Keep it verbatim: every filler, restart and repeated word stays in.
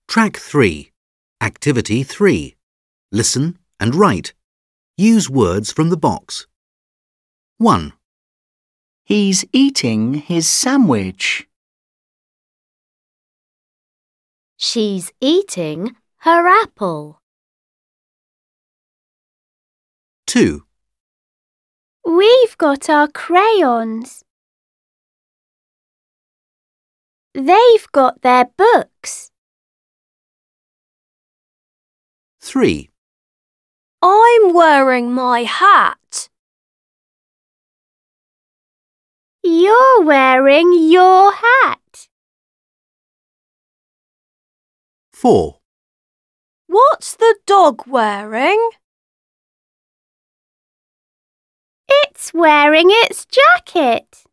Track three. Activity three. Listen and write. Use words from the box. one. He's eating his sandwich. She's eating her apple. two. We've got our crayons. They've got their books. three. I'm wearing my hat. You're wearing your hat. four. What's the dog wearing? It's wearing its jacket.